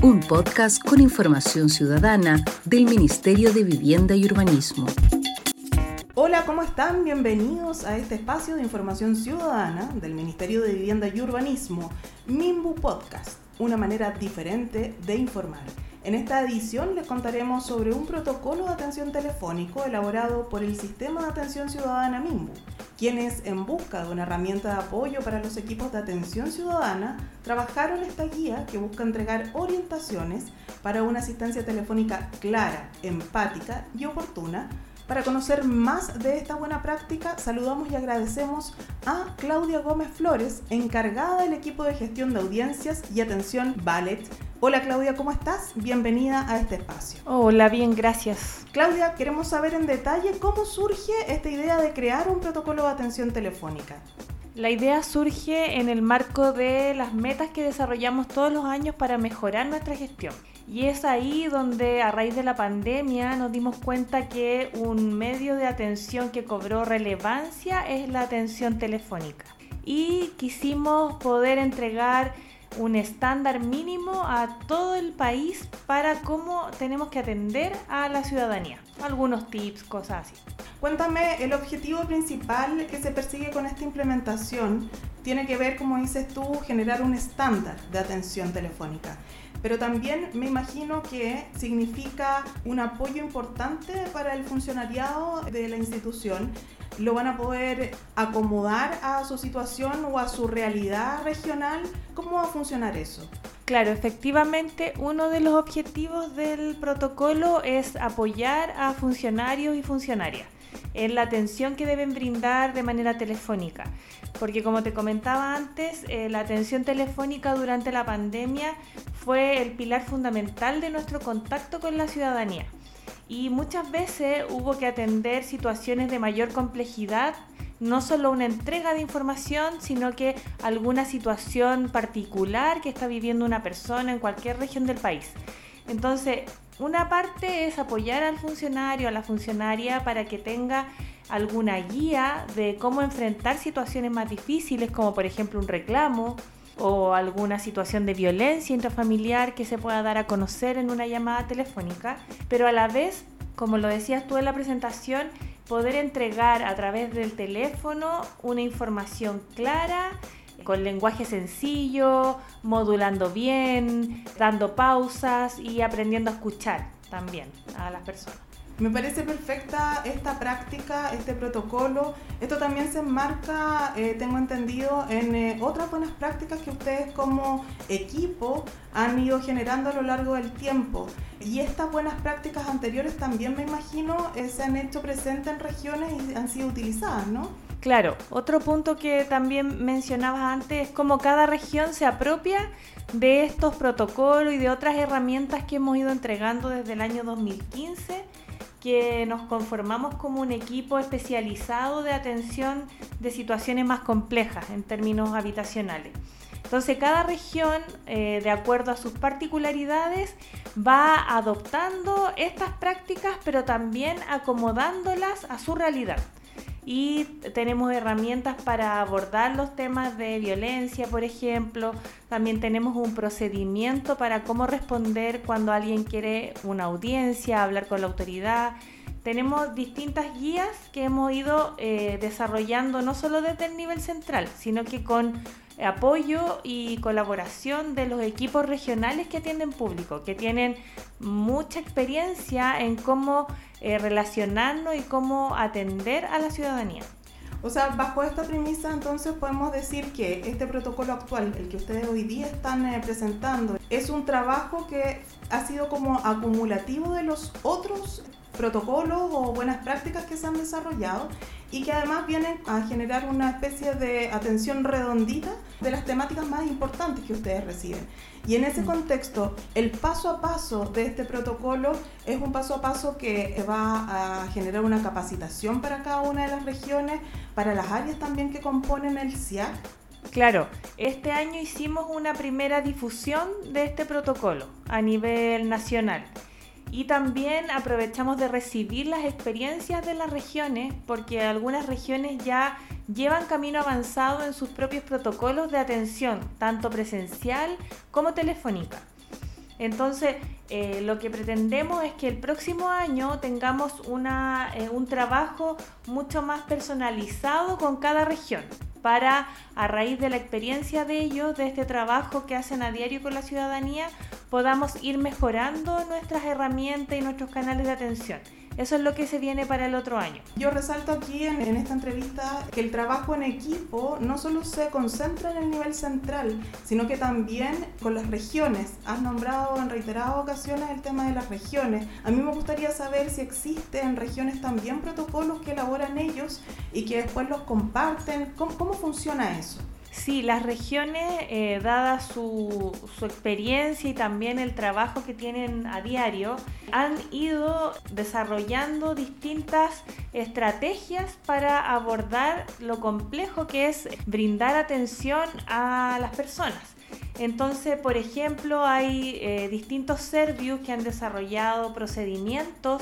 un podcast con información ciudadana del Ministerio de Vivienda y Urbanismo. Hola, ¿cómo están? Bienvenidos a este espacio de información ciudadana del Ministerio de Vivienda y Urbanismo, MIMBU Podcast, una manera diferente de informar. En esta edición les contaremos sobre un protocolo de atención telefónico elaborado por el Sistema de Atención Ciudadana MIMBU, quienes, en busca de una herramienta de apoyo para los equipos de atención ciudadana, trabajaron esta guía que busca entregar orientaciones para una asistencia telefónica clara, empática y oportuna. Para conocer más de esta buena práctica, saludamos y agradecemos a Claudia Gómez Flores, encargada del equipo de gestión de audiencias y atención Ballet. Hola Claudia, ¿cómo estás? Bienvenida a este espacio. Hola, bien, gracias. Claudia, queremos saber en detalle cómo surge esta idea de crear un protocolo de atención telefónica. La idea surge en el marco de las metas que desarrollamos todos los años para mejorar nuestra gestión. Y es ahí donde, a raíz de la pandemia, nos dimos cuenta que un medio de atención que cobró relevancia es la atención telefónica. Y quisimos poder entregar un estándar mínimo a todo el país para cómo tenemos que atender a la ciudadanía. Algunos tips, cosas así. Cuéntame, el objetivo principal que se persigue con esta implementación tiene que ver, como dices tú, generar un estándar de atención telefónica. Pero también me imagino que significa un apoyo importante para el funcionariado de la institución. ¿Lo van a poder acomodar a su situación o a su realidad regional? ¿Cómo va a funcionar eso? Claro, efectivamente, uno de los objetivos del protocolo es apoyar a funcionarios y funcionarias en la atención que deben brindar de manera telefónica. Porque como te comentaba antes, la atención telefónica durante la pandemia fue el pilar fundamental de nuestro contacto con la ciudadanía. Y muchas veces hubo que atender situaciones de mayor complejidad, no solo una entrega de información, sino que alguna situación particular que está viviendo una persona en cualquier región del país. Entonces, una parte es apoyar al funcionario, a la funcionaria, para que tenga alguna guía de cómo enfrentar situaciones más difíciles, como por ejemplo un reclamo o alguna situación de violencia intrafamiliar que se pueda dar a conocer en una llamada telefónica, pero a la vez, como lo decías tú en la presentación, poder entregar a través del teléfono una información clara, con lenguaje sencillo, modulando bien, dando pausas y aprendiendo a escuchar también a las personas. Me parece perfecta esta práctica, este protocolo. Esto también se enmarca, tengo entendido, en otras buenas prácticas que ustedes como equipo han ido generando a lo largo del tiempo. Y estas buenas prácticas anteriores también, me imagino, se han hecho presentes en regiones y han sido utilizadas, ¿no? Claro, otro punto que también mencionabas antes es cómo cada región se apropia de estos protocolos y de otras herramientas que hemos ido entregando desde el año 2015, que nos conformamos como un equipo especializado de atención de situaciones más complejas en términos habitacionales. Entonces, cada región, de acuerdo a sus particularidades, va adoptando estas prácticas, pero también acomodándolas a su realidad. Y tenemos herramientas para abordar los temas de violencia, por ejemplo. También tenemos un procedimiento para cómo responder cuando alguien quiere una audiencia, hablar con la autoridad. Tenemos distintas guías que hemos ido desarrollando no solo desde el nivel central, sino que con apoyo y colaboración de los equipos regionales que atienden público, que tienen mucha experiencia en cómo relacionarnos y cómo atender a la ciudadanía. O sea, bajo esta premisa, entonces podemos decir que este protocolo actual, el que ustedes hoy día están presentando, es un trabajo que ha sido como acumulativo de los otros protocolos o buenas prácticas que se han desarrollado y que además vienen a generar una especie de atención redondita de las temáticas más importantes que ustedes reciben. Y en ese contexto, el paso a paso de este protocolo es un paso a paso que va a generar una capacitación para cada una de las regiones, para las áreas también que componen el SIAC. Claro, este año hicimos una primera difusión de este protocolo a nivel nacional. Y también aprovechamos de recibir las experiencias de las regiones, porque algunas regiones ya llevan camino avanzado en sus propios protocolos de atención, tanto presencial como telefónica. Entonces, lo que pretendemos es que el próximo año tengamos un trabajo mucho más personalizado con cada región, para, a raíz de la experiencia de ellos, de este trabajo que hacen a diario con la ciudadanía, podamos ir mejorando nuestras herramientas y nuestros canales de atención. Eso es lo que se viene para el otro año. Yo resalto aquí en esta entrevista que el trabajo en equipo no solo se concentra en el nivel central, sino que también con las regiones. Has nombrado en reiteradas ocasiones el tema de las regiones. A mí me gustaría saber si existen en regiones también protocolos que elaboran ellos y que después los comparten. ¿Cómo funciona eso? Sí, las regiones, dada su experiencia y también el trabajo que tienen a diario, han ido desarrollando distintas estrategias para abordar lo complejo que es brindar atención a las personas. Entonces, por ejemplo, hay distintos servicios que han desarrollado procedimientos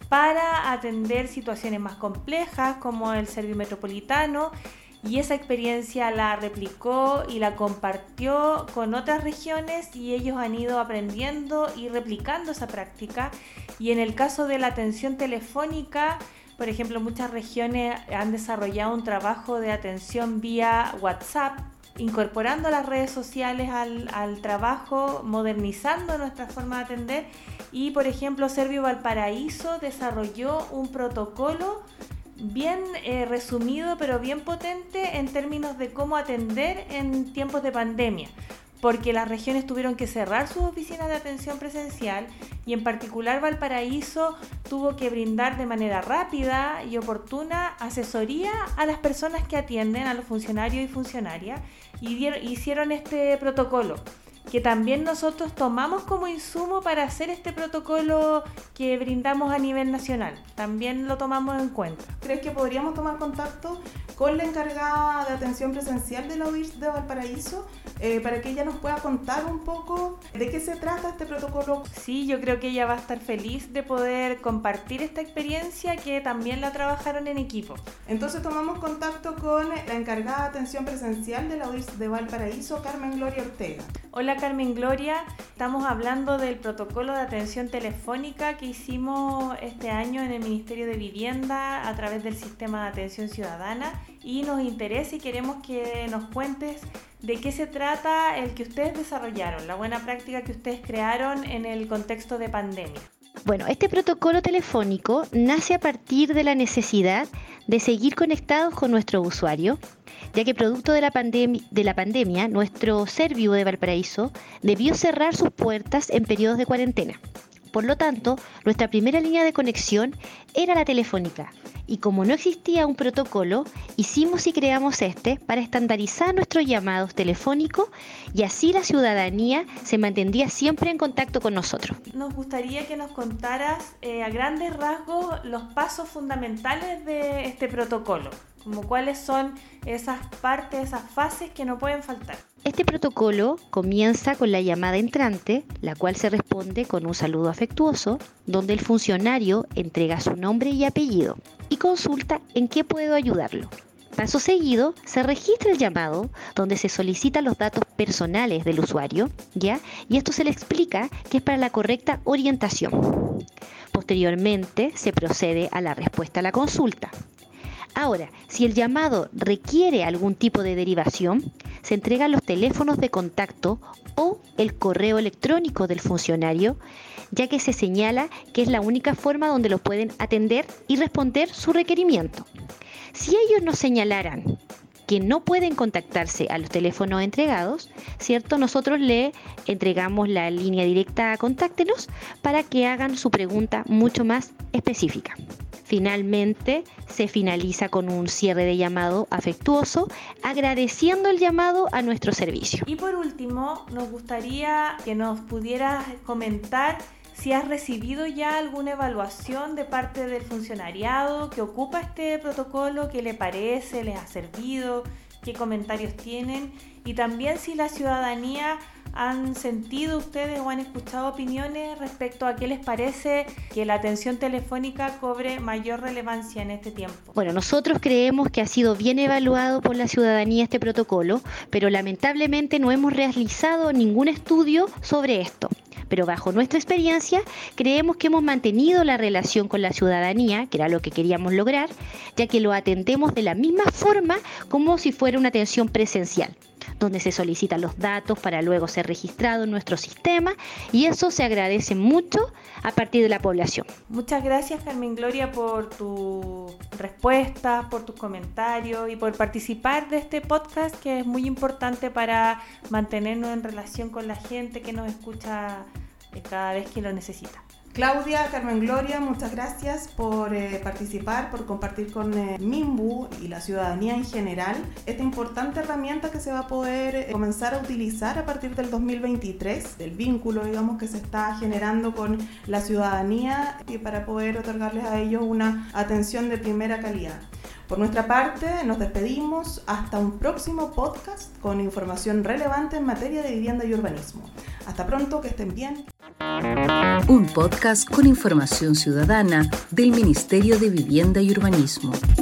para atender situaciones más complejas, como el Servicio Metropolitano, y esa experiencia la replicó y la compartió con otras regiones y ellos han ido aprendiendo y replicando esa práctica. Y en el caso de la atención telefónica, por ejemplo, muchas regiones han desarrollado un trabajo de atención vía WhatsApp, incorporando las redes sociales al trabajo, modernizando nuestra forma de atender. Y, por ejemplo, Servio Valparaíso desarrolló un protocolo bien resumido, pero bien potente en términos de cómo atender en tiempos de pandemia, porque las regiones tuvieron que cerrar sus oficinas de atención presencial y en particular Valparaíso tuvo que brindar de manera rápida y oportuna asesoría a las personas que atienden, a los funcionarios y funcionarias, y hicieron este protocolo, que también nosotros tomamos como insumo para hacer este protocolo que brindamos a nivel nacional. También lo tomamos en cuenta. ¿Crees que podríamos tomar contacto con la encargada de atención presencial de la UIRS de Valparaíso para que ella nos pueda contar un poco de qué se trata este protocolo? Sí, yo creo que ella va a estar feliz de poder compartir esta experiencia que también la trabajaron en equipo. Entonces tomamos contacto con la encargada de atención presencial de la UIRS de Valparaíso, Carmen Gloria Ortega. Hola Carmen Gloria, estamos hablando del protocolo de atención telefónica que hicimos este año en el Ministerio de Vivienda a través del Sistema de Atención Ciudadana y nos interesa y queremos que nos cuentes de qué se trata el que ustedes desarrollaron, la buena práctica que ustedes crearon en el contexto de pandemia. Bueno, este protocolo telefónico nace a partir de la necesidad de seguir conectados con nuestro usuario, ya que producto de la pandemia, nuestro Servio de Valparaíso debió cerrar sus puertas en periodos de cuarentena. Por lo tanto, nuestra primera línea de conexión era la telefónica. Y como no existía un protocolo, hicimos y creamos este para estandarizar nuestros llamados telefónicos y así la ciudadanía se mantendría siempre en contacto con nosotros. Nos gustaría que nos contaras a grandes rasgos los pasos fundamentales de este protocolo, como cuáles son esas partes, esas fases que no pueden faltar. Este protocolo comienza con la llamada entrante, la cual se responde con un saludo afectuoso, donde el funcionario entrega su nombre y apellido y consulta en qué puedo ayudarlo. Paso seguido, se registra el llamado, donde se solicitan los datos personales del usuario, ¿ya? Y esto se le explica que es para la correcta orientación. Posteriormente, se procede a la respuesta a la consulta. Ahora, si el llamado requiere algún tipo de derivación, se entregan los teléfonos de contacto o el correo electrónico del funcionario, ya que se señala que es la única forma donde lo pueden atender y responder su requerimiento. Si ellos nos señalaran que no pueden contactarse a los teléfonos entregados, ¿cierto? Nosotros le entregamos la línea directa a Contáctenos para que hagan su pregunta mucho más específica. Finalmente, se finaliza con un cierre de llamado afectuoso, agradeciendo el llamado a nuestro servicio. Y por último, nos gustaría que nos pudieras comentar si has recibido ya alguna evaluación de parte del funcionariado que ocupa este protocolo, qué le parece, les ha servido, qué comentarios tienen, y también si la ciudadanía han sentido ustedes o han escuchado opiniones respecto a qué les parece que la atención telefónica cobre mayor relevancia en este tiempo. Bueno, nosotros creemos que ha sido bien evaluado por la ciudadanía este protocolo, pero lamentablemente no hemos realizado ningún estudio sobre esto. Pero bajo nuestra experiencia, creemos que hemos mantenido la relación con la ciudadanía, que era lo que queríamos lograr, ya que lo atendemos de la misma forma como si fuera una atención presencial, donde se solicitan los datos para luego ser registrados en nuestro sistema, y eso se agradece mucho a partir de la población. Muchas gracias, Carmen Gloria, por tus respuestas, por tus comentarios y por participar de este podcast, que es muy importante para mantenernos en relación con la gente que nos escucha cada vez que lo necesita. Claudia, Carmen Gloria, muchas gracias por participar, por compartir con Minbu y la ciudadanía en general esta importante herramienta que se va a poder comenzar a utilizar a partir del 2023, del vínculo, digamos, que se está generando con la ciudadanía y para poder otorgarles a ellos una atención de primera calidad. Por nuestra parte, nos despedimos hasta un próximo podcast con información relevante en materia de vivienda y urbanismo. Hasta pronto, que estén bien. Un podcast con información ciudadana del Ministerio de Vivienda y Urbanismo.